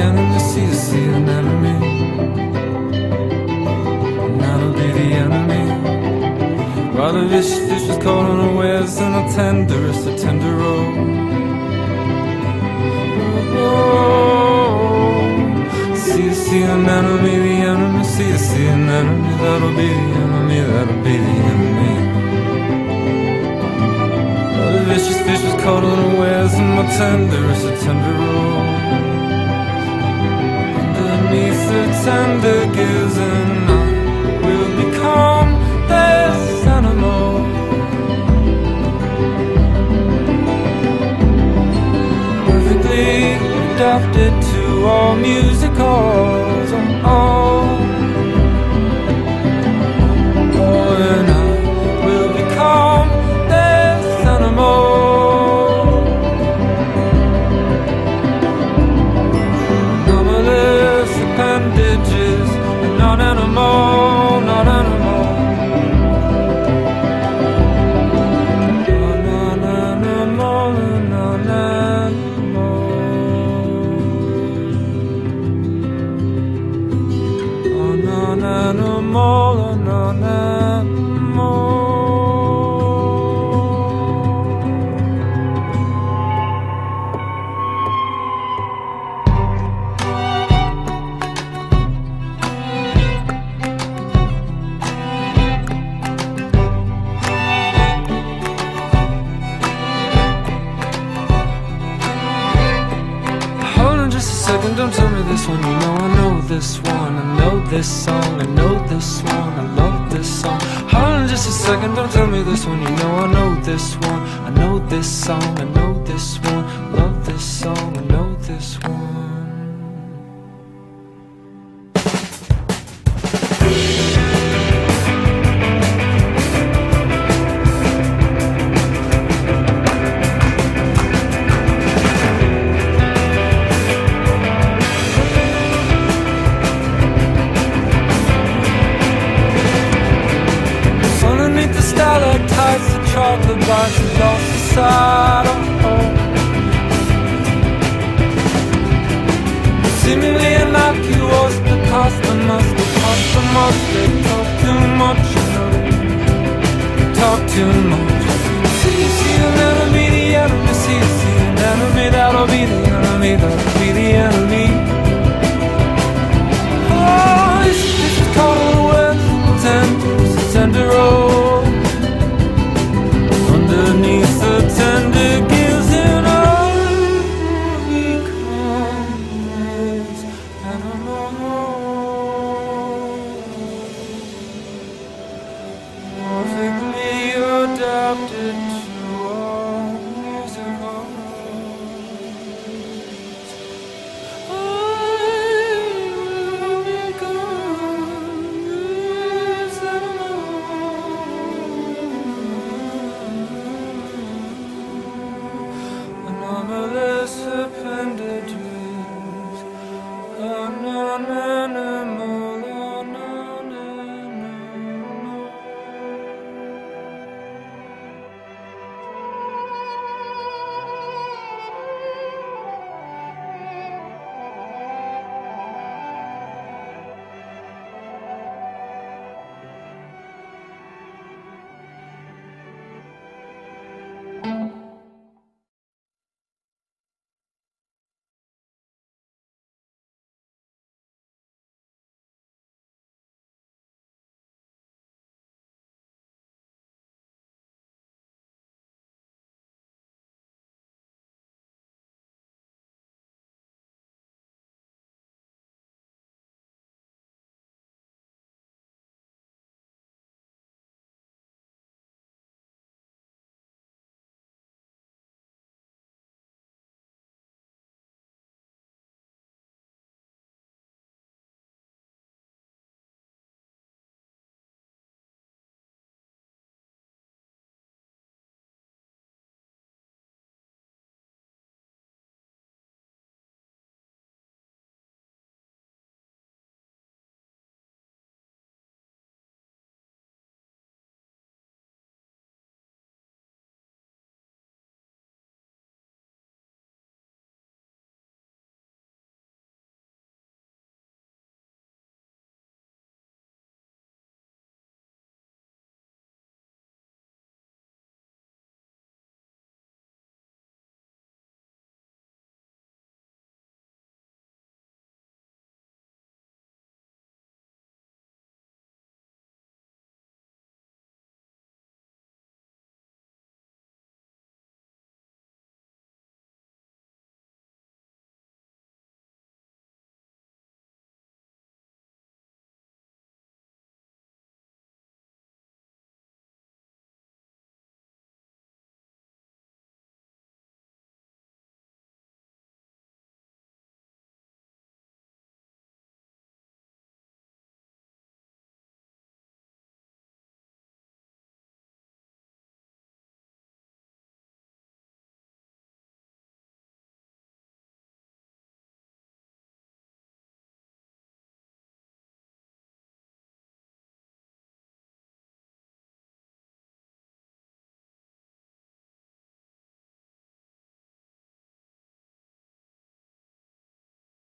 enemy, see an enemy. And that'll be the enemy. While the vicious fish was caught unawares, and a tenderest, a tender road. See an enemy, the enemy, see an enemy. That'll be the enemy, that'll be the enemy. While the vicious fish was caught unawares, and my tenderest, a tender road. Underneath the tender gills, and I will become this animal. Perfectly adapted to all music halls. And I will become this animal. Anomalous appendages, not animal, not animal. Don't tell me this one, you know I know this one. I know this song, I know this one. I love this song. Hold on just a second, don't tell me this one, you know I know this one. I know this song, I know this one. Love this song, I know this one. Chocolate bars and lost the side of home. Seemingly innocuous, the cost of must, the cost of most. They talk too much, you know. They talk too much. See an enemy, the enemy. See an enemy, that'll be the enemy, that'll be the enemy. Oh, this is called a west, it's a tender road. Underneath the tender gills, and I become this animal. Perfectly adapted to all music halls. I will become this animal. Anomalous appendages,